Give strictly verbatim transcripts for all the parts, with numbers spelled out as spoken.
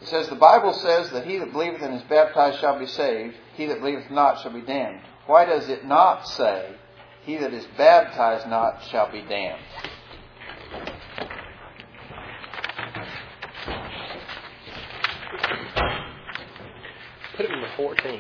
It says, the Bible says that he that believeth and is baptized shall be saved. He that believeth not shall be damned. Why does it not say, he that is baptized not shall be damned? Put it number fourteen.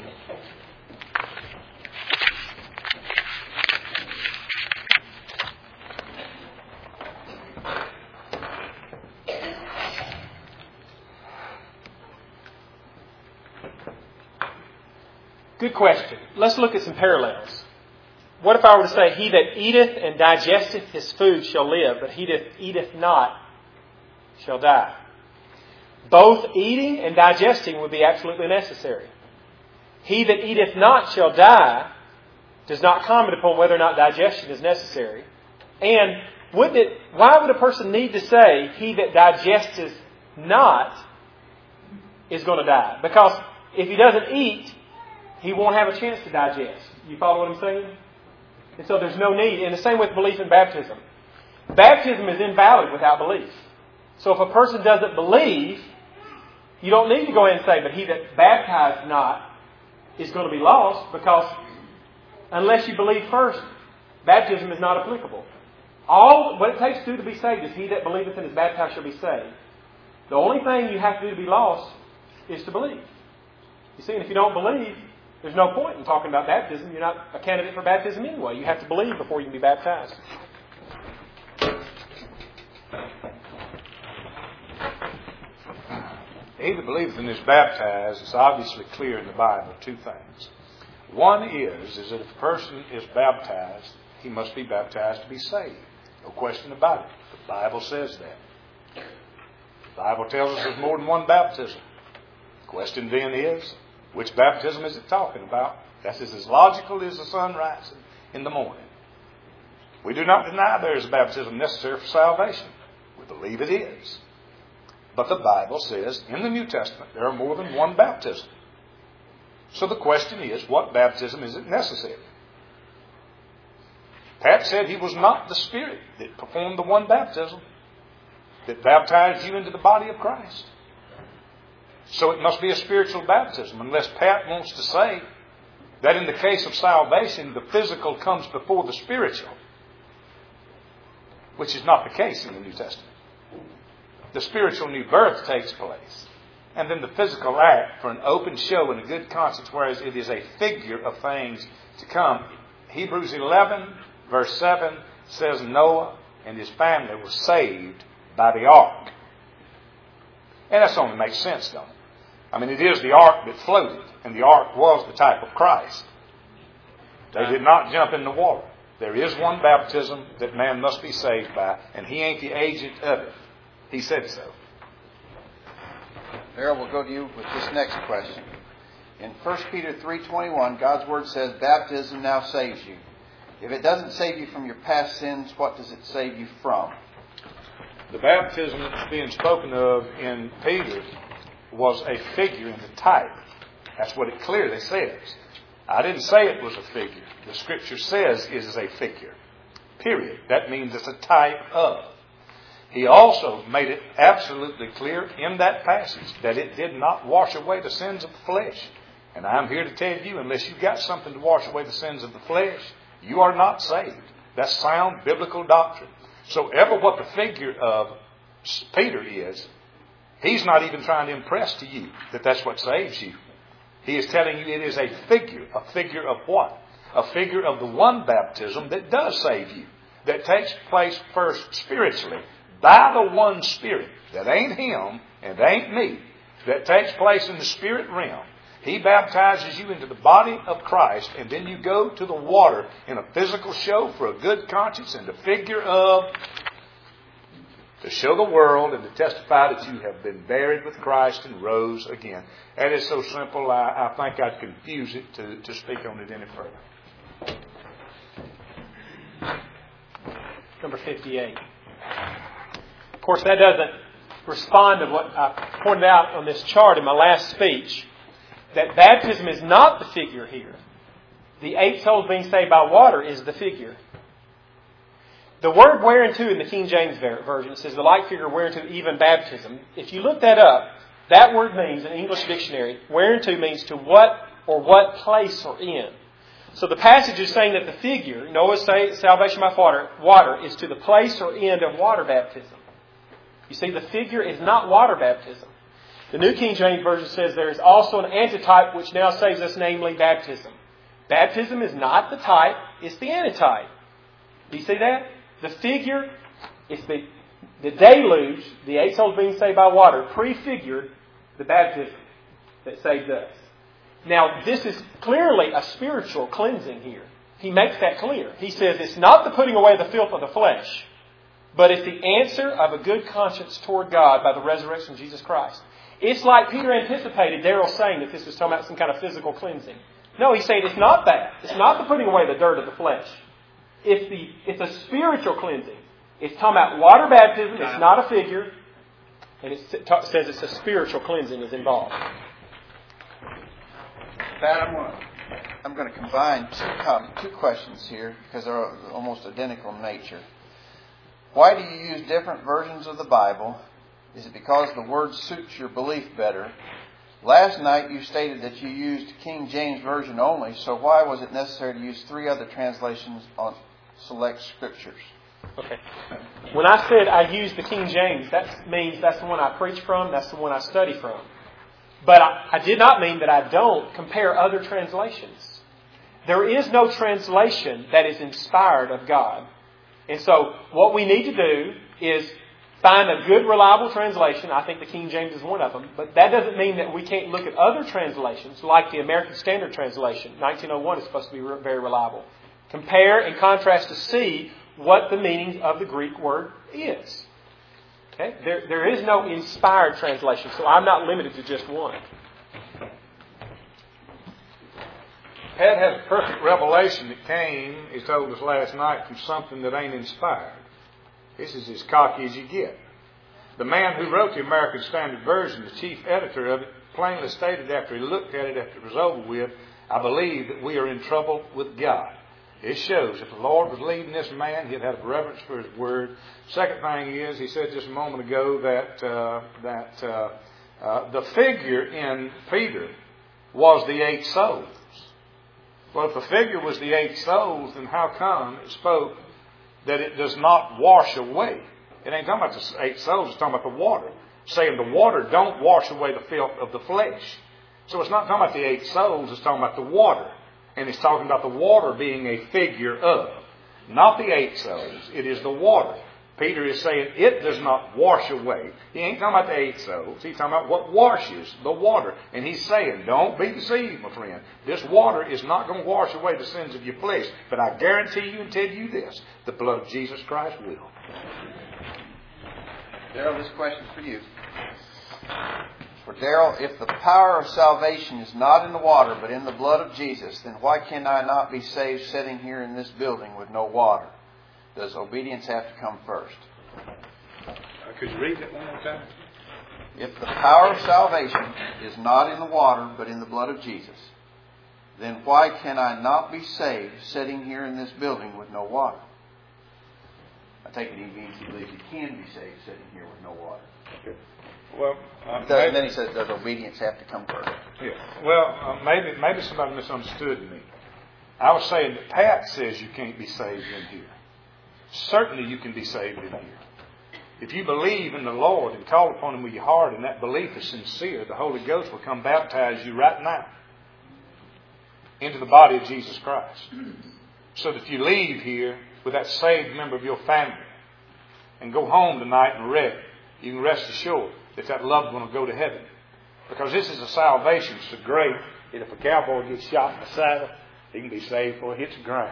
Good question. Let's look at some parallels. What if I were to say, he that eateth and digesteth his food shall live, but he that eateth not shall die? Both eating and digesting would be absolutely necessary. He that eateth not shall die does not comment upon whether or not digestion is necessary. And wouldn't it, why would a person need to say, he that digesteth not is going to die? Because if he doesn't eat, he won't have a chance to digest. You follow what I'm saying? And so there's no need. And the same with belief in baptism. Baptism is invalid without belief. So if a person doesn't believe, you don't need to go ahead and say, but he that baptized not is going to be lost, because unless you believe first, baptism is not applicable. All what it takes to do to be saved is he that believeth and is baptized shall be saved. The only thing you have to do to be lost is to believe. You see, and if you don't believe, there's no point in talking about baptism. You're not a candidate for baptism anyway. You have to believe before you can be baptized. He that believeth and is baptized, it's obviously clear in the Bible, two things. One is, is that if a person is baptized, he must be baptized to be saved. No question about it. The Bible says that. The Bible tells us there's more than one baptism. The question then is, which baptism is it talking about? That's as logical as the sun rising in the morning. We do not deny there is a baptism necessary for salvation. We believe it is. But the Bible says in the New Testament there are more than one baptism. So the question is, what baptism is it necessary? Pat said he was not the Spirit that performed the one baptism that baptized you into the body of Christ. So it must be a spiritual baptism, unless Pat wants to say that in the case of salvation, the physical comes before the spiritual, which is not the case in the New Testament. The spiritual new birth takes place, and then the physical act for an open show and a good conscience, whereas it is a figure of things to come. Hebrews eleven, verse seven says Noah and his family were saved by the ark. And that only makes sense, don't it? I mean, it is the ark that floated, and the ark was the type of Christ. They did not jump in the water. There is one baptism that man must be saved by, and he ain't the agent of it. He said so. Harold, we'll go to you with this next question. In First Peter three twenty-one, God's Word says, baptism now saves you. If it doesn't save you from your past sins, what does it save you from? The baptism that's being spoken of in Peter was a figure and a type. That's what it clearly says. I didn't say it was a figure. The Scripture says it is a figure. Period. That means it's a type of. He also made it absolutely clear in that passage that it did not wash away the sins of the flesh. And I'm here to tell you, unless you've got something to wash away the sins of the flesh, you are not saved. That's sound biblical doctrine. So ever what the figure of Peter is, he's not even trying to impress to you that that's what saves you. He is telling you it is a figure. A figure of what? A figure of the one baptism that does save you. That takes place first spiritually by the one Spirit. That ain't him and ain't me. That takes place in the spirit realm. He baptizes you into the body of Christ, and then you go to the water in a physical show for a good conscience and the figure of to show the world and to testify that you have been buried with Christ and rose again. That is so simple, I, I think I'd confuse it to, to speak on it any further. Number fifty-eight. Of course, that doesn't respond to what I pointed out on this chart in my last speech, that baptism is not the figure here. The eight souls being saved by water is the figure. The word whereunto in the King James Version, it says the like figure whereunto even baptism. If you look that up, That word means, in English dictionary, whereunto means to what or what place or in. So the passage is saying that the figure, Noah's salvation by water, water is to the place or end of water baptism. You see, the figure is not water baptism. The New King James Version says there is also an antitype which now saves us, namely baptism. Baptism is not the type, it's the antitype. Do you see that? The figure is the, the deluge, the eight souls being saved by water, prefigured the baptism that saved us. Now, this is clearly a spiritual cleansing here. He makes that clear. He says it's not the putting away the filth of the flesh, but it's the answer of a good conscience toward God by the resurrection of Jesus Christ. It's like Peter anticipated Darrell saying that this was talking about some kind of physical cleansing. No, he's saying it's not that. It's not the putting away the dirt of the flesh. It's the it's a spiritual cleansing. It's talking about water baptism. It's not a figure. And it says it's a spiritual cleansing is involved. Pat, I'm going to, I'm going to combine two, um, two questions here because they're almost identical in nature. Why do you use different versions of the Bible? Is it because the word suits your belief better? Last night you stated that you used King James Version only, so why was it necessary to use three other translations on select scriptures? Okay. When I said I use the King James, that means that's the one I preach from, that's the one I study from. But I, I did not mean that I don't compare other translations. There is no translation that is inspired of God. And so what we need to do is find a good, reliable translation. I think the King James is one of them. But that doesn't mean that we can't look at other translations, like the American Standard Translation. nineteen oh one is supposed to be very reliable. Compare and contrast to see what the meaning of the Greek word is. Okay? There, there is no inspired translation, so I'm not limited to just one. Pat has a perfect revelation that came, he told us last night, from something that ain't inspired. This is as cocky as you get. The man who wrote the American Standard Version, the chief editor of it, plainly stated after he looked at it, after it was over with, I believe that we are in trouble with God. It shows if the Lord was leading this man, he'd have reverence for His Word. Second thing is, he said just a moment ago that uh, that uh, uh, the figure in Peter was the eight souls. Well, if the figure was the eight souls, then how come it spoke that it does not wash away? It ain't talking about the eight souls, it's talking about the water. Saying the water don't wash away the filth of the flesh. So it's not talking about the eight souls, it's talking about the water. And it's talking about the water being a figure of, not the eight souls. It is the water. Peter is saying it does not wash away. He ain't talking about the eight souls. He's talking about what washes the water. And he's saying, don't be deceived, my friend. This water is not going to wash away the sins of your flesh. But I guarantee you and tell you this, the blood of Jesus Christ will. Darrell, this question's for you. For Darrell, if the power of salvation is not in the water but in the blood of Jesus, then why can I not be saved sitting here in this building with no water? Does obedience have to come first? Uh, could you read that one more time? If the power of salvation is not in the water but in the blood of Jesus, then why can I not be saved sitting here in this building with no water? I take it he means he believes he can be saved sitting here with no water. Okay. Well, uh, Does, maybe, then he says, does obedience have to come first? Yeah. Well, uh, maybe maybe somebody misunderstood me. I was saying that Pat says you can't be saved in here. Certainly you can be saved in here. If you believe in the Lord and call upon Him with your heart and that belief is sincere, the Holy Ghost will come baptize you right now into the body of Jesus Christ. So that if you leave here with that saved member of your family and go home tonight and rest, you can rest assured that that loved one will go to heaven. Because this is a salvation so great that if a cowboy gets shot in the saddle, he can be saved before he hits the ground.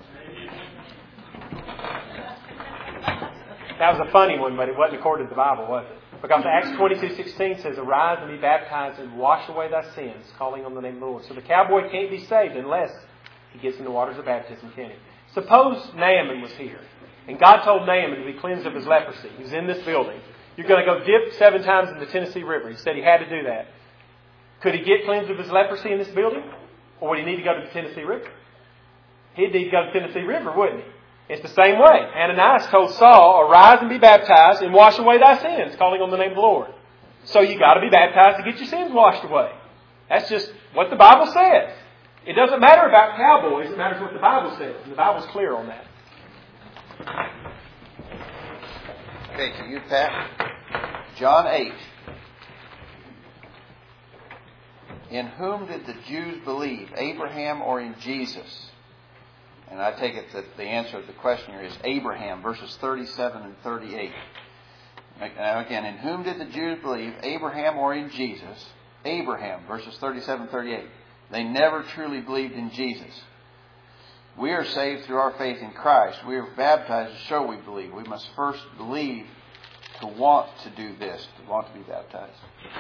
That was a funny one, but it wasn't according to the Bible, was it? Because Acts twenty-two sixteen says, arise and be baptized and wash away thy sins, calling on the name of the Lord. So the cowboy can't be saved unless he gets in the waters of baptism, can he? Suppose Naaman was here, and God told Naaman to be cleansed of his leprosy. He was in this building. You're going to go dip seven times in the Tennessee River. He said he had to do that. Could he get cleansed of his leprosy in this building? Or would he need to go to the Tennessee River? He'd need to go to the Tennessee River, wouldn't he? It's the same way. Ananias told Saul, arise and be baptized and wash away thy sins, calling on the name of the Lord. So you got to be baptized to get your sins washed away. That's just what the Bible says. It doesn't matter about cowboys. It matters what the Bible says. And the Bible's clear on that. Okay, to you, Pat. John eight. In whom did the Jews believe, Abraham or in Jesus? And I take it that the answer to the question here is Abraham, verses thirty-seven and thirty-eight. Now again, in whom did the Jews believe, Abraham or in Jesus? Abraham, verses thirty-seven and thirty-eight. They never truly believed in Jesus. We are saved through our faith in Christ. We are baptized to show we believe. We must first believe to want to do this, to want to be baptized.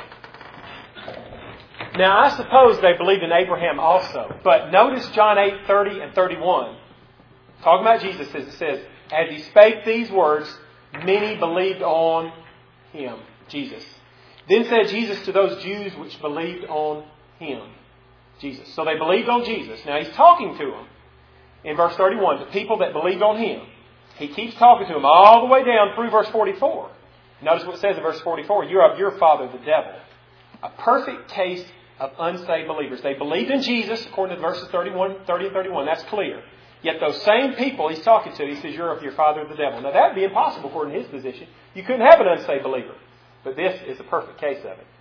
Now, I suppose they believed in Abraham also. But notice John eight, thirty and thirty-one. Talking about Jesus, it says, as he spake these words, many believed on him, Jesus. Then said Jesus to those Jews which believed on him, Jesus. So they believed on Jesus. Now he's talking to them in verse thirty-one, the people that believed on him. He keeps talking to them all the way down through verse forty-four. Notice what it says in verse forty-four. You're of your father, the devil. A perfect case of unsaved believers. They believed in Jesus, according to verses thirty-one, thirty and thirty-one. That's clear. Yet those same people he's talking to, he says, you're of your father, the devil. Now that would be impossible according to his position. You couldn't have an unsaved believer. But this is a perfect case of it.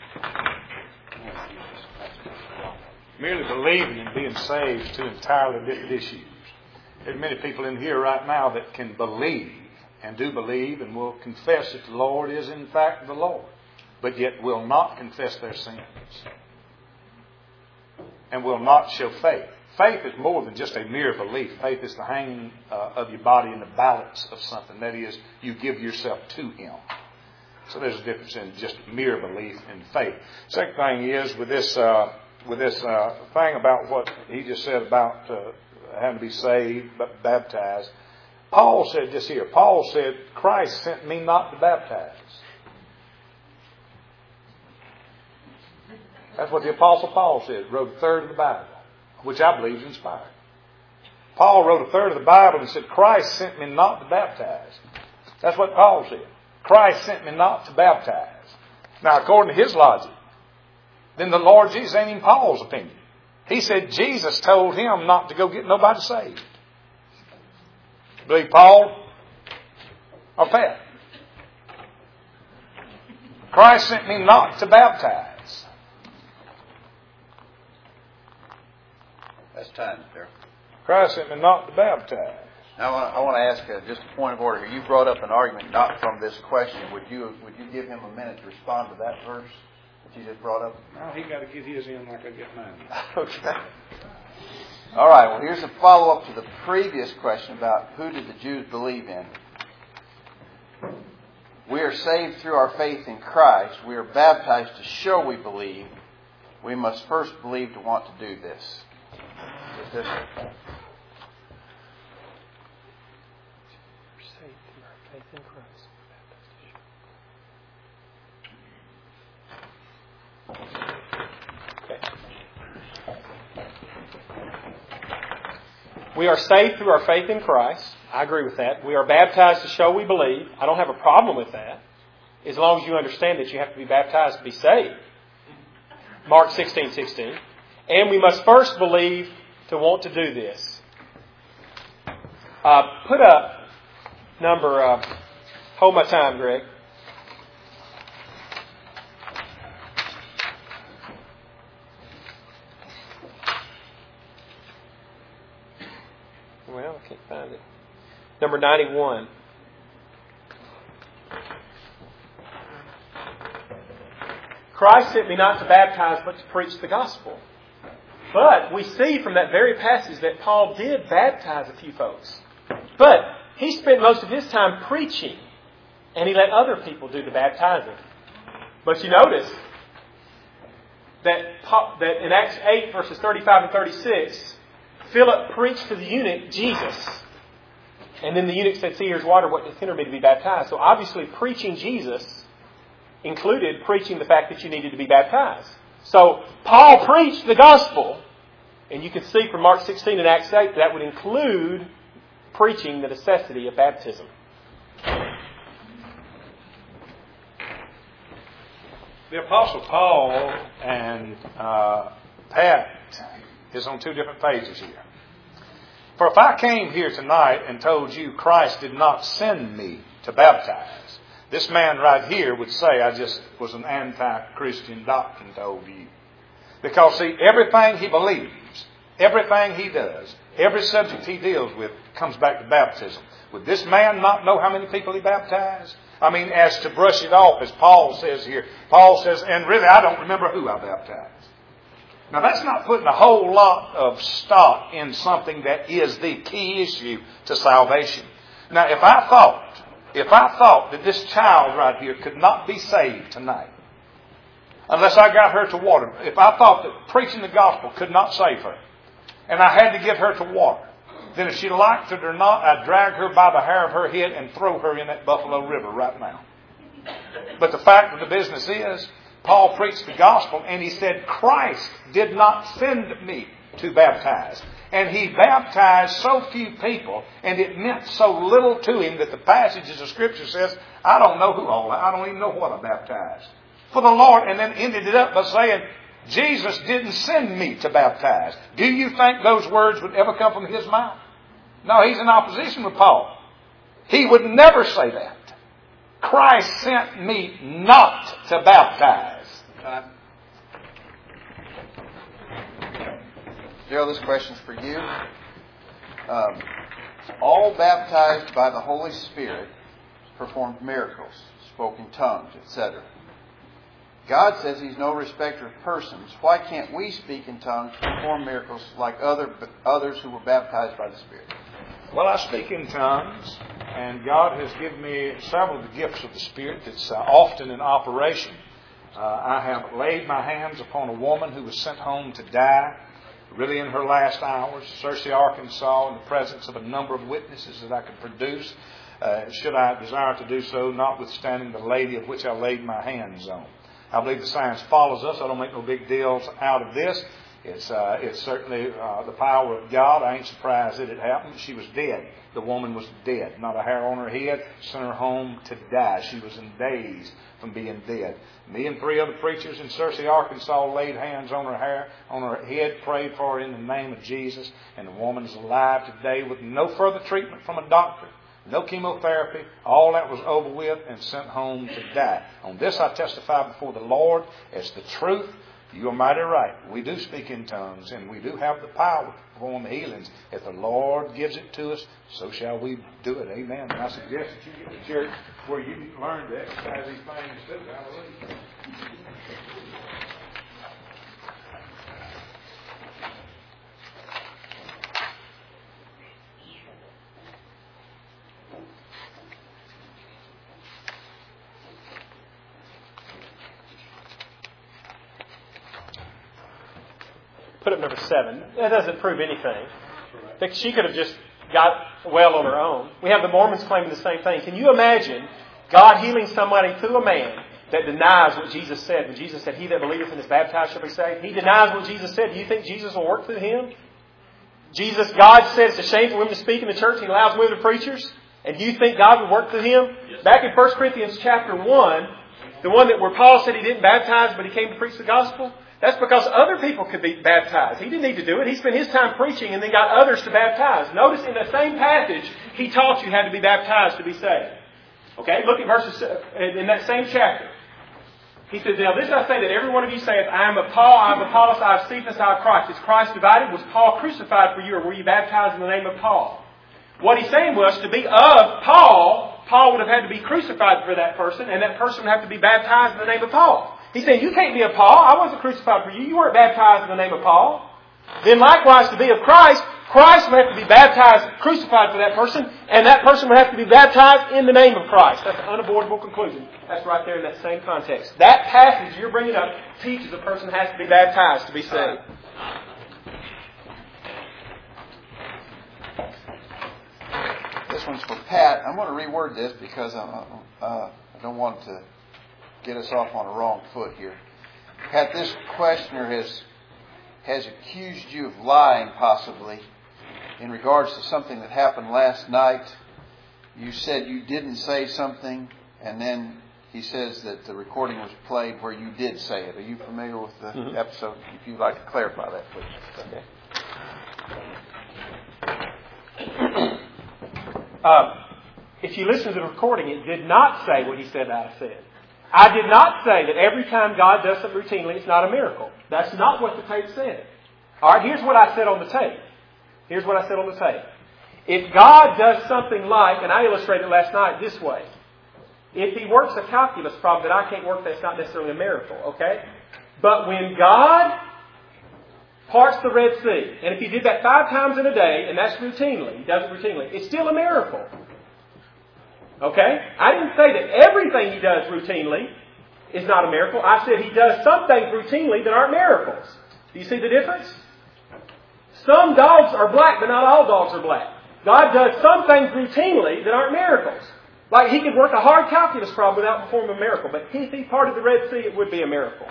Merely believing and being saved is two entirely different issues. There are many people in here right now that can believe and do believe and will confess that the Lord is in fact the Lord, but yet will not confess their sins and will not show faith. Faith is more than just a mere belief. Faith is the hanging uh, of your body in the balance of something. That is, you give yourself to Him. So there's a difference in just mere belief and faith. Second thing is with this uh, with this uh, thing about what he just said about uh, having to be saved, but baptized. Paul said this here. Paul said, Christ sent me not to baptize. That's what the Apostle Paul said. Wrote a third of the Bible, which I believe is inspired. Paul wrote a third of the Bible and said, Christ sent me not to baptize. That's what Paul said. Christ sent me not to baptize. Now, according to his logic, then the Lord Jesus ain't even Paul's opinion. He said Jesus told him not to go get nobody saved. Believe Paul or Pat? Christ sent me not to baptize. That's time there. Christ sent me not to baptize. Now, I want to, I want to ask uh, just a point of order here. You brought up an argument not from this question. Would you would you give him a minute to respond to that verse that you just brought up? No, he got to get his in like I get mine. Okay. All right. Well, here's a follow-up to the previous question about who did the Jews believe in. We are saved through our faith in Christ. We are baptized to show we believe. We must first believe to want to do this. Is this Faith in Christ. Okay. We are saved through our faith in Christ. I agree with that. We are baptized to show we believe. I don't have a problem with that, as long as you understand that you have to be baptized to be saved. Mark sixteen sixteen. And we must first believe to want to do this. Uh, put up number, uh, hold my time, Greg. Well, I can't find it. Number ninety-one. Christ sent me not to baptize, but to preach the gospel. But we see from that very passage that Paul did baptize a few folks. But he spent most of his time preaching, and he let other people do the baptizing. But you notice that, that in Acts eight, verses thirty-five and thirty-six, Philip preached to the eunuch Jesus. And then the eunuch said, see, here's water, what does hinder me to be baptized? So obviously preaching Jesus included preaching the fact that you needed to be baptized. So Paul preached the gospel, and you can see from Mark sixteen and Acts eight that would include preaching the necessity of baptism. The Apostle Paul and uh, Pat is on two different pages here. For if I came here tonight and told you Christ did not send me to baptize, this man right here would say I just was an anti-Christian doctrine told you. Because, see, everything he believes, everything he does, every subject he deals with comes back to baptism. Would this man not know how many people he baptized? I mean, as to brush it off, as Paul says here. Paul says, and really I don't remember who I baptized. Now that's not putting a whole lot of stock in something that is the key issue to salvation. Now if I thought, if I thought that this child right here could not be saved tonight, unless I got her to water, if I thought that preaching the gospel could not save her, and I had to get her to water, then if she liked it or not, I'd drag her by the hair of her head and throw her in that Buffalo River right now. But the fact of the business is, Paul preached the gospel and he said, Christ did not send me to baptize. And he baptized so few people and it meant so little to him that the passages of Scripture says, I don't know who all I don't even know what I baptized. For the Lord, and then ended it up by saying, Jesus didn't send me to baptize. Do you think those words would ever come from his mouth? No, he's in opposition with Paul. He would never say that. Christ sent me not to baptize. Uh, Joe, this question's for you. Um, all baptized by the Holy Spirit performed miracles, spoke in tongues, et cetera. God says He's no respecter of persons. Why can't we speak in tongues, perform miracles like other others who were baptized by the Spirit? Well, I speak in tongues, and God has given me several of the gifts of the Spirit that's uh, often in operation. Uh, I have laid my hands upon a woman who was sent home to die, really in her last hours, Searcy, Arkansas, in the presence of a number of witnesses that I could produce, uh, should I desire to do so, notwithstanding the lady of which I laid my hands on. I believe the science follows us. I don't make no big deals out of this. It's uh, it's certainly uh, the power of God. I ain't surprised that it happened. She was dead. The woman was dead. Not a hair on her head. Sent her home to die. She was in days from being dead. Me and three other preachers in Searcy, Arkansas laid hands on her hair, on her head, prayed for her in the name of Jesus. And the woman's alive today with no further treatment from a doctor. No chemotherapy. All that was over with and sent home to die. On this I testify before the Lord as the truth. You are mighty right. We do speak in tongues and we do have the power to perform healings. If the Lord gives it to us, so shall we do it. Amen. And I suggest that you get to church where you can learn to exercise these things too. Hallelujah. Put up number seven. That doesn't prove anything. That she could have just got well on her own. We have the Mormons claiming the same thing. Can you imagine God healing somebody through a man that denies what Jesus said? When Jesus said, he that believeth and is baptized shall be saved. He denies what Jesus said. Do you think Jesus will work through him? Jesus, God said it's a shame for women to speak in the church. He allows women to preachers. And do you think God would work through him? Yes. Back in First Corinthians chapter one, the one that where Paul said he didn't baptize, but he came to preach the gospel. That's because other people could be baptized. He didn't need to do it. He spent his time preaching and then got others to baptize. Notice in the same passage, he taught you how to be baptized to be saved. Okay, look at verses in that same chapter. He says, now this I say that every one of you saith, I am of Paul, I am of Apollos, I am Cephas, I am Christ. Is Christ divided? Was Paul crucified for you, or were you baptized in the name of Paul? What he's saying was, to be of Paul, Paul would have had to be crucified for that person, and that person would have to be baptized in the name of Paul. He's saying, you can't be of Paul. I wasn't crucified for you. You weren't baptized in the name of Paul. Then likewise, to be of Christ, Christ would have to be baptized, crucified for that person, and that person would have to be baptized in the name of Christ. That's an unavoidable conclusion. That's right there in that same context. That passage you're bringing up teaches a person has to be baptized to be saved. This one's for Pat. I'm going to reword this because I'm, uh, I don't want to get us off on a wrong foot here. Pat, this questioner has has accused you of lying, possibly, in regards to something that happened last night. You said you didn't say something, and then he says that the recording was played where you did say it. Are you familiar with the Mm-hmm. episode? If you'd like to clarify that, please. Okay. uh, if you listen to the recording, it did not say what he said I said. I did not say that every time God does something routinely, it's not a miracle. That's not what the tape said. All right, here's what I said on the tape. Here's what I said on the tape. If God does something like, and I illustrated last night this way, if He works a calculus problem that I can't work, that's not necessarily a miracle, okay? But when God parts the Red Sea, and if He did that five times in a day, and that's routinely, He does it routinely, it's still a miracle. Okay? I didn't say that everything He does routinely is not a miracle. I said He does some things routinely that aren't miracles. Do you see the difference? Some dogs are black, but not all dogs are black. God does some things routinely that aren't miracles. Like He could work a hard calculus problem without performing a miracle. But if He parted the Red Sea, it would be a miracle.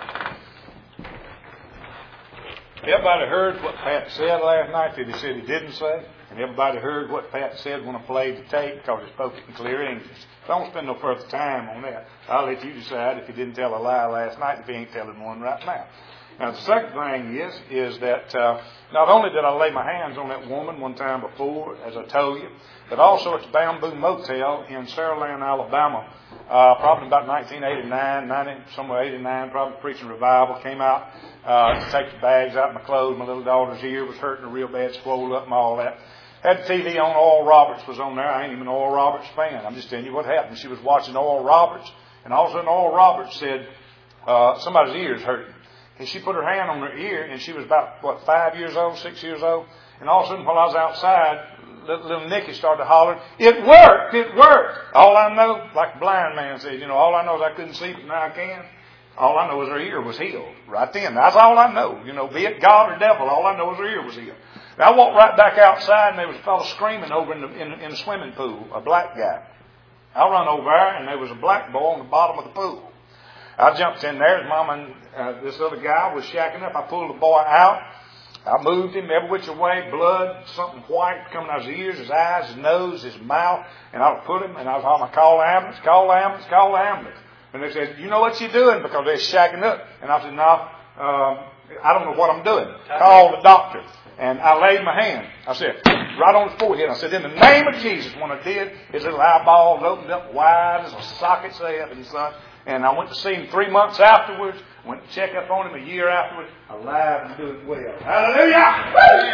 Everybody heard what Pat said last night that he said he didn't say. And everybody heard what Pat said when I played the tape because he spoke it in clear English. So I won't spend no further time on that. I'll let you decide if he didn't tell a lie last night, if he ain't telling one right now. Now, the second thing is, is that uh, not only did I lay my hands on that woman one time before, as I told you, but also at the Bamboo Motel in Saraland, Alabama, uh, probably about nineteen eighty-nine, ninety, somewhere eighty-nine, probably preaching revival, came out uh, to take the bags out of my clothes. My little daughter's ear was hurting real bad, swollen up and all that. Had the T V on, Oral Roberts was on there. I ain't even an Oral Roberts fan. I'm just telling you what happened. She was watching Oral Roberts, and all of a sudden Oral Roberts said, uh, somebody's ear's hurting. And she put her hand on her ear, and she was about, what, five years old, six years old. And all of a sudden, while I was outside, little, little Nicky started hollering, "It worked! It worked!" All I know, like the blind man says, you know, all I know is I couldn't see, but now I can. All I know is her ear was healed right then. That's all I know. You know, be it God or devil, all I know is her ear was healed. And I walked right back outside, and there was a fellow screaming over in the, in, in the swimming pool, a black guy. I run over there, and there was a black boy on the bottom of the pool. I jumped in there. His mom and uh, this other guy was shacking up. I pulled the boy out. I moved him every which way, blood, something white coming out of his ears, his eyes, his nose, his mouth. And I put him, and I was hollering, "Call the ambulance, call the ambulance, call the ambulance." And they said, "You know what you're doing?" Because they're shacking up. And I said, "No, um, I don't know what I'm doing. Call the doctor." And I laid my hand, I said, right on his forehead. I said, "In the name of Jesus." When I did, his little eyeballs opened up wide as a socket, say, heaven, son. And I went to see him three months afterwards, went to check up on him a year afterwards, alive and doing well. Hallelujah!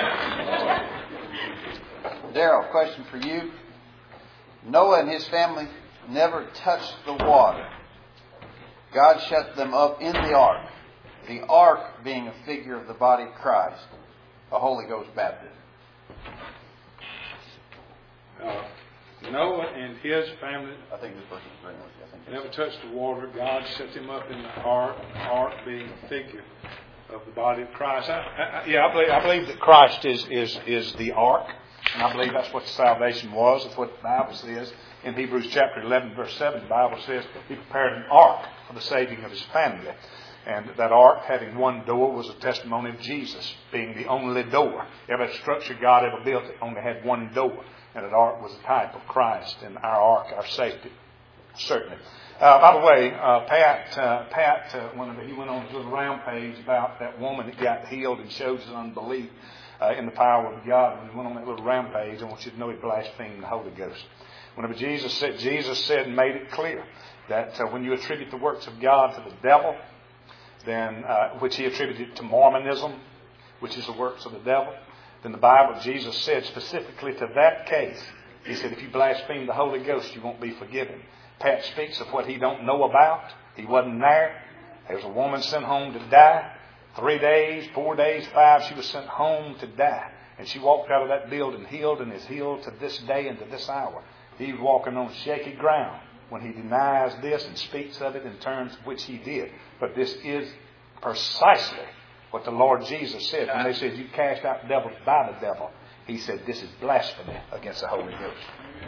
Daryl, question for you. Noah and his family never touched the water. God shut them up in the ark. The ark being a figure of the body of Christ, a Holy Ghost baptism. Uh, Noah and his family I think this person's agreeing with you. I think never touched the water. God set him up in the ark, the ark being a figure of the body of Christ. I, I, yeah, I believe, I believe that Christ is, is, is the ark, and I believe that's what the salvation was. That's what the Bible says. In Hebrews chapter eleven, verse seven, the Bible says He prepared an ark for the saving of His family. And that ark, having one door, was a testimony of Jesus being the only door. Every structure God ever built it only had one door. And that ark was a type of Christ and our ark, our safety, certainly. Uh, by the way, uh, Pat, uh, Pat, uh, whenever he went on his little rampage about that woman that got healed and showed his unbelief uh, in the power of God, when he went on that little rampage, I want you to know he blasphemed the Holy Ghost. Whenever Jesus said, Jesus said and made it clear that uh, when you attribute the works of God to the devil, then uh, which He attributed to Mormonism, which is the works of the devil, then the Bible, Jesus said specifically to that case, He said, if you blaspheme the Holy Ghost, you won't be forgiven. Pat speaks of what he don't know about. He wasn't there. There was a woman sent home to die. Three days, four days, five, she was sent home to die. And she walked out of that building healed and is healed to this day and to this hour. He's walking on shaky ground when he denies this and speaks of it in terms which he did. But this is precisely what the Lord Jesus said when they said, you cast out devils by the devil. He said, this is blasphemy against the Holy Ghost.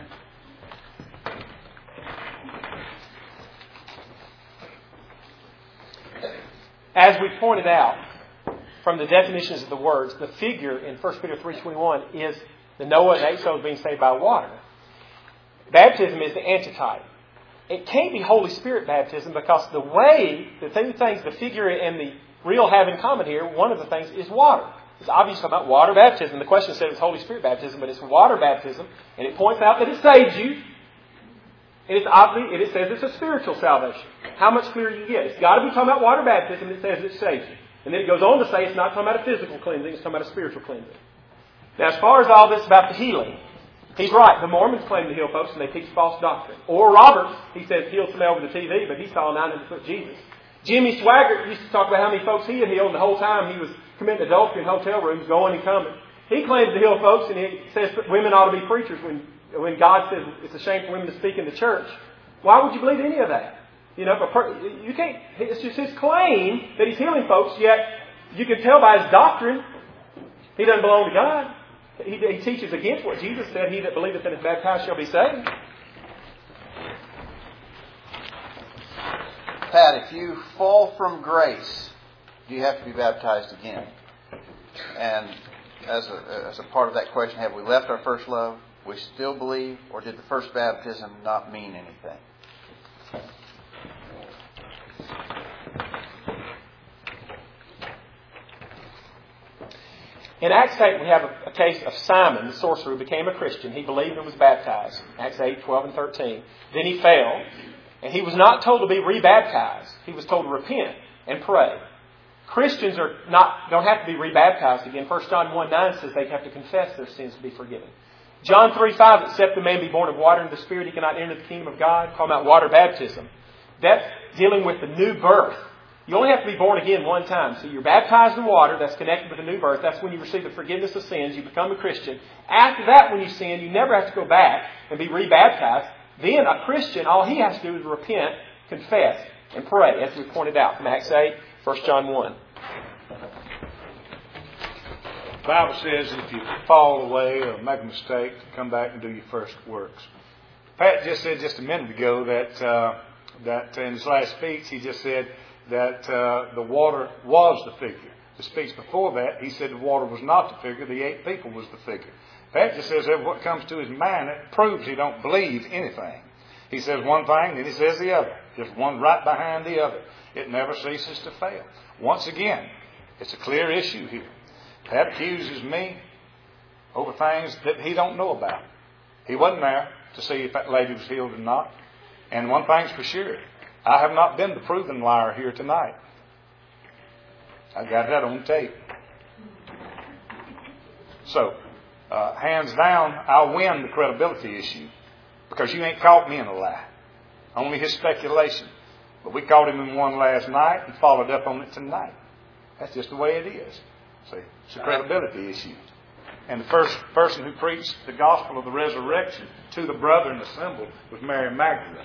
As we pointed out from the definitions of the words, the figure in First Peter three twenty-one is the Noah and eight souls being saved by water. Baptism is the antitype. it can't be Holy Spirit baptism because the way, the two things, the figure and the real have in common here, one of the things is water. It's obviously about water baptism. The question said it's Holy Spirit baptism, but it's water baptism. And it points out that it saves you. And it's obviously, and it says it's a spiritual salvation. How much clearer you get? It's got to be talking about water baptism. It says it saves you. And then it goes on to say it's not talking about a physical cleansing. It's talking about a spiritual cleansing. Now, as far as all this about the healing, he's right. The Mormons claim to heal folks and they teach false doctrine. Or Roberts, he says, healed somebody over the T V, but he saw a nine hundred foot Jesus. Jimmy Swaggart used to talk about how many folks he had healed, and the whole time he was committing adultery in hotel rooms, going and coming. He claims to heal folks, and he says that women ought to be preachers when, when God says it's a shame for women to speak in the church. Why would you believe any of that? You know, if a per, you can't. It's just his claim that he's healing folks, yet you can tell by his doctrine he doesn't belong to God. He, he teaches against what Jesus said, he that believeth and is baptized shall be saved. Pat, if you fall from grace, do you have to be baptized again? And as a, as a part of that question, have we left our first love? We still believe? Or did the first baptism not mean anything? In Acts eight, we have a, a case of Simon, the sorcerer, who became a Christian. He believed and was baptized. Acts eight, twelve and thirteen. Then he fell, and he was not told to be rebaptized. He was told to repent and pray. Christians are not don't have to be rebaptized again. First John one nine says they have to confess their sins to be forgiven. John three five, except the man be born of water and the Spirit, he cannot enter the kingdom of God. Talking about water baptism. That's dealing with the new birth. You only have to be born again one time. So you're baptized in water. That's connected with the new birth. That's when you receive the forgiveness of sins. You become a Christian. After that, when you sin, you never have to go back and be rebaptized. Then a Christian, all he has to do is repent, confess, and pray, as we pointed out from Acts eight, First John one. The Bible says if you fall away or make a mistake, come back and do your first works. Pat just said just a minute ago that uh, that in his last speech he just said that uh, the water was the figure. The speech before that, he said the water was not the figure. The eight people was the figure. Pat just says that what comes to his mind, it proves he don't believe anything. He says one thing, then he says the other. Just one right behind the other. It never ceases to fail. Once again, it's a clear issue here. Pat accuses me over things that he don't know about. He wasn't there to see if that lady was healed or not. And one thing's for sure, I have not been the proven liar here tonight. I got that on tape. So, uh, hands down, I'll win the credibility issue because you ain't caught me in a lie. Only his speculation. But we caught him in one last night and followed up on it tonight. That's just the way it is. See, it's a credibility issue. And the first person who preached the gospel of the resurrection to the brethren assembled was Mary Magdalene.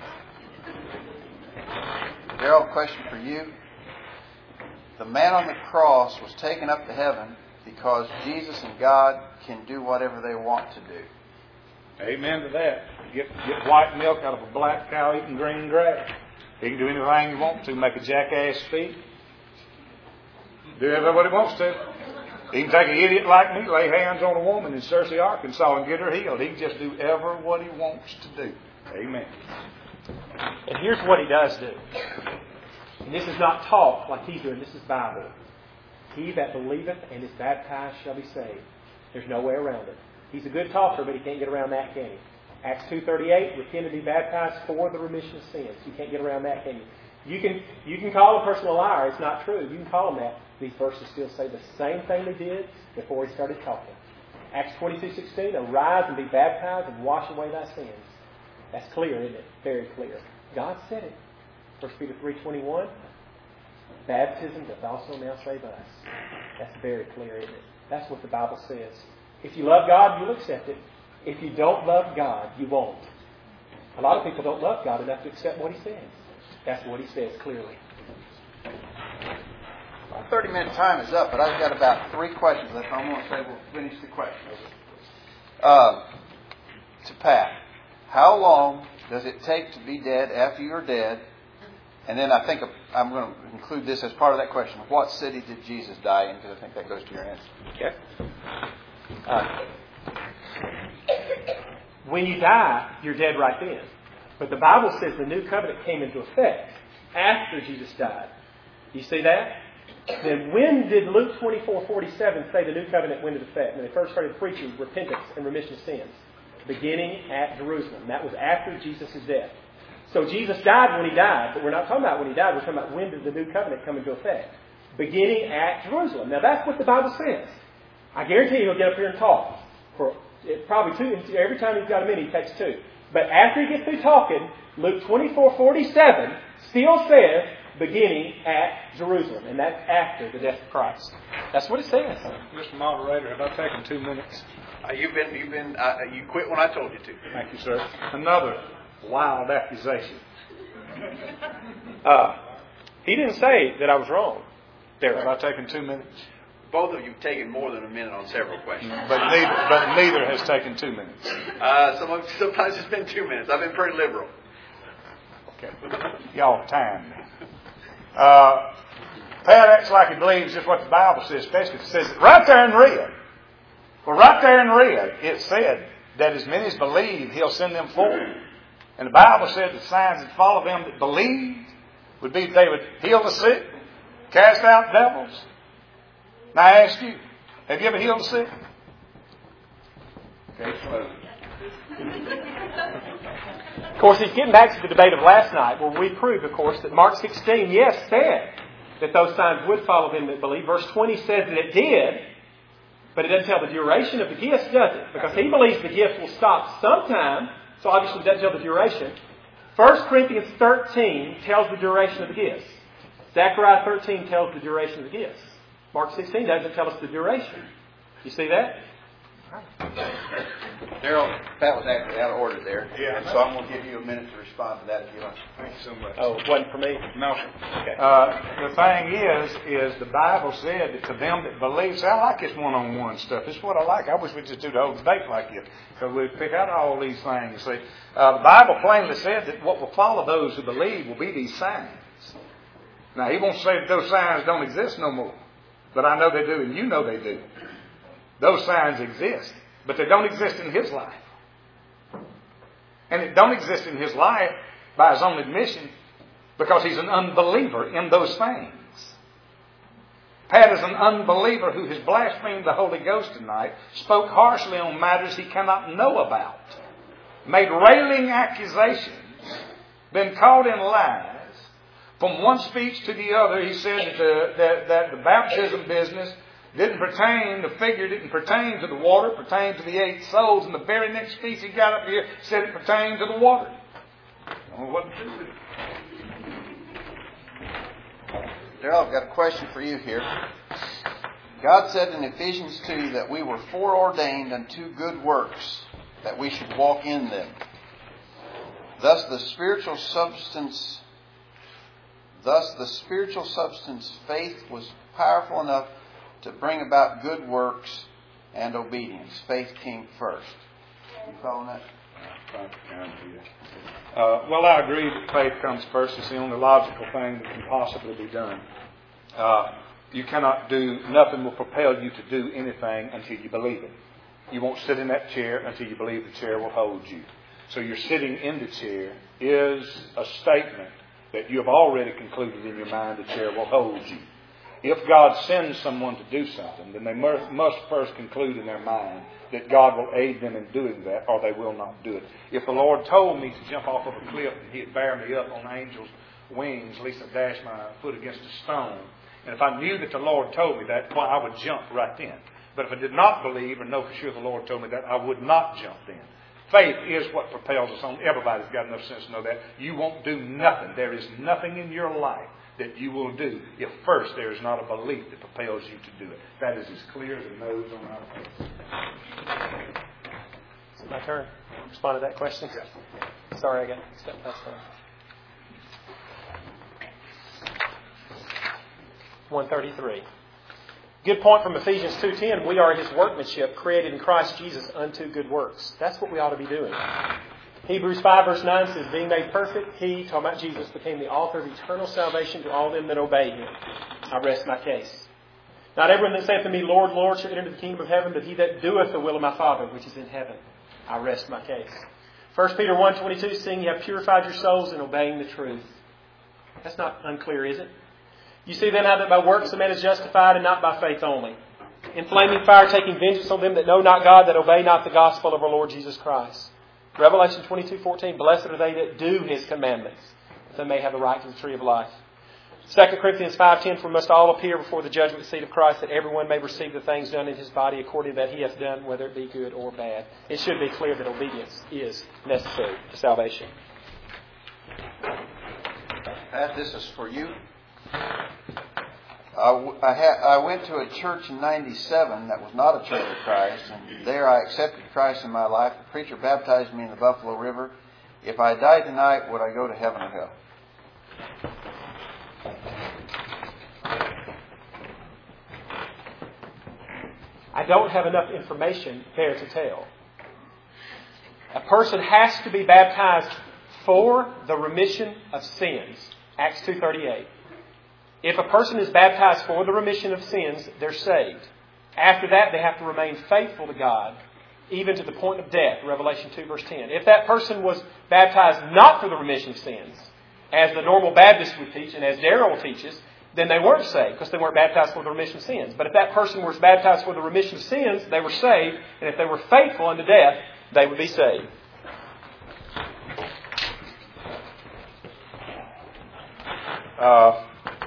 Daryl, question for you. The man on the cross was taken up to heaven because Jesus and God can do whatever they want to do. Amen to that. Get get white milk out of a black cow eating green grass. He can do anything he wants to. Make a jackass speak. Do whatever he wants to. He can take an idiot like me, lay hands on a woman in Searcy, Arkansas, and get her healed. He can just do ever what he wants to do. Amen. And here's what he does do. And this is not talk like he's doing. This is Bible. He that believeth and is baptized shall be saved. There's no way around it. He's a good talker, but he can't get around that, can he? Acts two thirty-eight, repent and be baptized for the remission of sins. You can't get around that, can you? You can you can call a person a liar. It's not true. You can call him that. These verses still say the same thing they did before he started talking. Acts twenty-two sixteen, arise and be baptized and wash away thy sins. That's clear, isn't it? Very clear. God said it. First Peter three twenty-one, baptism doth also now save us. That's very clear, isn't it? That's what the Bible says. If you love God, you'll accept it. If you don't love God, you won't. A lot of people don't love God enough to accept what He says. That's what He says clearly. Our thirty-minute time is up, but I've got about three questions left. I'm going to say we'll finish the questions. Uh, to Pat, how long does it take to be dead after you're dead? And then I think I'm going to include this as part of that question. What city did Jesus die in? Because I think that goes to your answer. Okay. Uh, when you die, you're dead right then. But the Bible says the new covenant came into effect after Jesus died. You see that? Then when did Luke twenty-four forty-seven say the new covenant went into effect? When they first started preaching repentance and remission of sins. Beginning at Jerusalem. That was after Jesus' death. So Jesus died when He died, but we're not talking about when He died. We're talking about when did the new covenant come into effect. Beginning at Jerusalem. Now that's what the Bible says. I guarantee you He'll get up here and talk. For probably two, every time He's got a minute, He takes two. But after He gets through talking, Luke twenty-four forty-seven still says, beginning at Jerusalem. And that's after the death of Christ. That's what it says. Mister Moderator, have I taken two minutes? Uh, you've been, you've been, uh, you quit when I told you to. Thank you, sir. Another wild accusation. Uh, he didn't say that I was wrong. There, have I taken two minutes? Both of you have taken more than a minute on several questions. But neither, but neither has taken two minutes. Uh, some, sometimes it's been two minutes. I've been pretty liberal. Okay. Y'all timed me. Uh, Pat acts like he believes just what the Bible says, especially if it says it right there in red. Well, right there in red, it said that as many as believe, He'll send them forth. And the Bible said the signs that follow them that believed would be that they would heal the sick, cast out devils. Now I ask you, have you ever healed the sick? Okay, so. Of course, he's getting back to the debate of last night where we proved, of course, that Mark sixteen, yes, said that those signs would follow them that believe. Verse twenty says that it did, but it doesn't tell the duration of the gifts, does it? Because he believes the gifts will stop sometime, so obviously it doesn't tell the duration. First Corinthians thirteen tells the duration of the gifts. Zechariah thirteen tells the duration of the gifts. Mark sixteen doesn't tell us the duration. You see that? Daryl, that was actually out of order there. Yeah. And so I'm going to give you a minute to respond to that if you like. Thank you so much. Oh, it wasn't for me? No. Okay. Uh, the thing is, is the Bible said that to them that believe, see, I like this one-on-one stuff. This is what I like. I wish we just do the whole debate like this. So we pick out all these things. See, uh, the Bible plainly said that what will follow those who believe will be these signs. Now, He won't say that those signs don't exist no more. But I know they do, and you know they do. Those signs exist, but they don't exist in His life. And it don't exist in His life by His own admission because He's an unbeliever in those things. Pat is an unbeliever who has blasphemed the Holy Ghost tonight, spoke harshly on matters he cannot know about, made railing accusations, been caught in lies. From one speech to the other, he said that the, that, that the baptism business didn't pertain, the figure didn't pertain to the water, it pertained to the eight souls. And the very next speech he got up here said it pertained to the water. I don't know what to do with it. Daryl, I've got a question for you here. God said in Ephesians two that we were foreordained unto good works, that we should walk in them. Thus the spiritual substance Thus the spiritual substance, faith, was powerful enough to bring about good works and obedience. Faith came first. You following that? Uh, well, I agree that faith comes first. It's the only logical thing that can possibly be done. Uh, you cannot do, nothing will propel you to do anything until you believe it. You won't sit in that chair until you believe the chair will hold you. So your sitting in the chair is a statement that you have already concluded in your mind the chair will hold you. If God sends someone to do something, then they must first conclude in their mind that God will aid them in doing that, or they will not do it. If the Lord told me to jump off of a cliff and He'd bear me up on angels' wings, at least I'd dash my foot against a stone, and if I knew that the Lord told me that, well, I would jump right then. But if I did not believe or know for sure the Lord told me that, I would not jump then. Faith is what propels us on. Everybody's got enough sense to know that. You won't do nothing. There is nothing in your life that you will do if first there is not a belief that propels you to do it. That is as clear as a nose on our face. Is it my turn? Respond to that question? Sorry, I got stepped past time. one thirty-three. Good point from Ephesians two ten. We are His workmanship, created in Christ Jesus unto good works. That's what we ought to be doing. Hebrews five verse nine says, being made perfect, He, talking about Jesus, became the author of eternal salvation to all them that obey Him. I rest my case. Not everyone that saith to me, Lord, Lord, shall enter the kingdom of heaven, but he that doeth the will of my Father, which is in heaven. I rest my case. First Peter one twenty-two, seeing you have purified your souls in obeying the truth. That's not unclear, is it? You see then how that by works a man is justified and not by faith only. In flaming fire taking vengeance on them that know not God, that obey not the gospel of our Lord Jesus Christ. Revelation twenty-two fourteen, blessed are they that do His commandments, that they may have the right to the tree of life. Second Corinthians five ten, for we must all appear before the judgment seat of Christ, that everyone may receive the things done in his body according to that he hath done, whether it be good or bad. It should be clear that obedience is necessary to salvation. Pat, this is for you. Uh, I, ha- I went to a church in ninety-seven that was not a Church of Christ, and there I accepted Christ in my life. The preacher baptized me in the Buffalo River. If I died tonight, would I go to heaven or hell? I don't have enough information there to tell. A person has to be baptized for the remission of sins. Acts two thirty-eight. If a person is baptized for the remission of sins, they're saved. After that, they have to remain faithful to God, even to the point of death. Revelation two verse ten. If that person was baptized not for the remission of sins, as the normal Baptist would teach and as Darrell teaches, then they weren't saved because they weren't baptized for the remission of sins. But if that person was baptized for the remission of sins, they were saved. And if they were faithful unto death, they would be saved. Uh,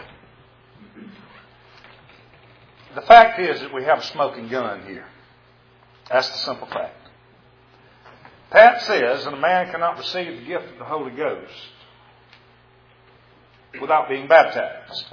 the fact is that we have a smoking gun here. That's the simple fact. Pat says that a man cannot receive the gift of the Holy Ghost without being baptized.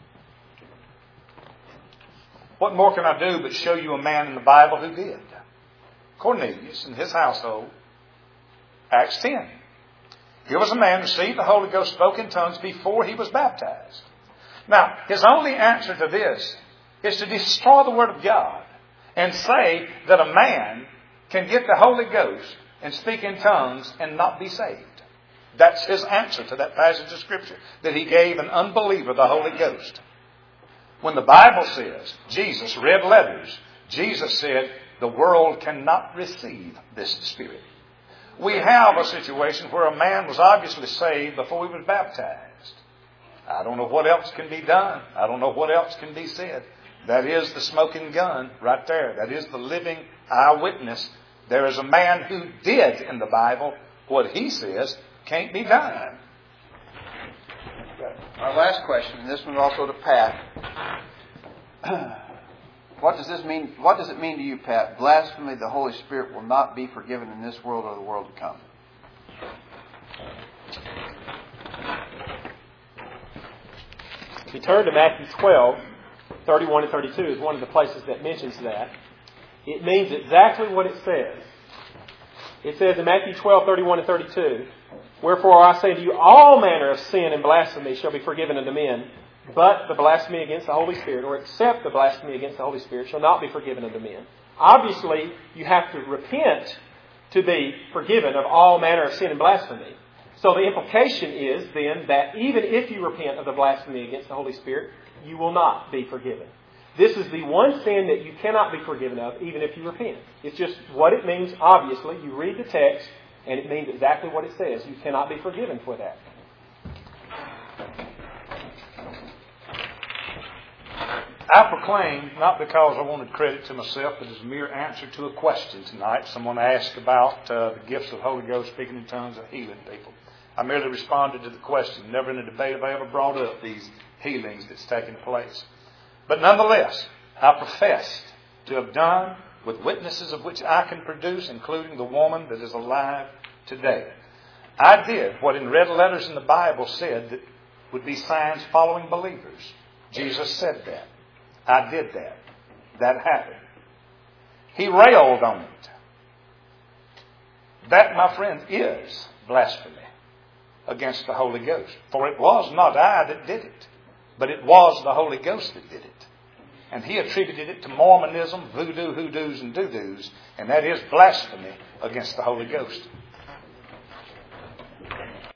What more can I do but show you a man in the Bible who did? Cornelius and his household. Acts ten. Here was a man who received the Holy Ghost, spoke in tongues before he was baptized. Now, his only answer to this is to destroy the Word of God and say that a man can get the Holy Ghost and speak in tongues and not be saved. That's his answer to that passage of Scripture, that he gave an unbeliever the Holy Ghost. When the Bible says Jesus read letters, Jesus said the world cannot receive this Spirit. We have a situation where a man was obviously saved before he was baptized. I don't know what else can be done. I don't know what else can be said. That is the smoking gun right there. That is the living eyewitness. There is a man who did in the Bible what he says can't be done. Our last question, and this one also to Pat. What does this mean? What does it mean to you, Pat? Blasphemy of the Holy Spirit will not be forgiven in this world or the world to come. If you turn to Matthew twelve, thirty-one and thirty-two is one of the places that mentions that. It means exactly what it says. It says in Matthew twelve, thirty-one and thirty-two, wherefore I say to you, all manner of sin and blasphemy shall be forgiven unto men, but the blasphemy against the Holy Spirit, or except the blasphemy against the Holy Spirit, shall not be forgiven unto men. Obviously, you have to repent to be forgiven of all manner of sin and blasphemy. So the implication is then that even if you repent of the blasphemy against the Holy Spirit, you will not be forgiven. This is the one sin that you cannot be forgiven of, even if you repent. It's just what it means, obviously. You read the text, and it means exactly what it says. You cannot be forgiven for that. I proclaim, not because I wanted credit to myself, but as a mere answer to a question tonight. Someone asked about uh, the gifts of the Holy Ghost, speaking in tongues, and healing people. I merely responded to the question. Never in a debate have I ever brought up these healings that's taken place. But nonetheless, I professed to have done with witnesses of which I can produce, including the woman that is alive today. I did what in red letters in the Bible said that would be signs following believers. Jesus said that. I did that. That happened. He railed on it. That, my friend, is blasphemy against the Holy Ghost. For it was not I that did it, but it was the Holy Ghost that did it. And he attributed it to Mormonism, voodoo, hoodoos, and doo-doos, and that is blasphemy against the Holy Ghost.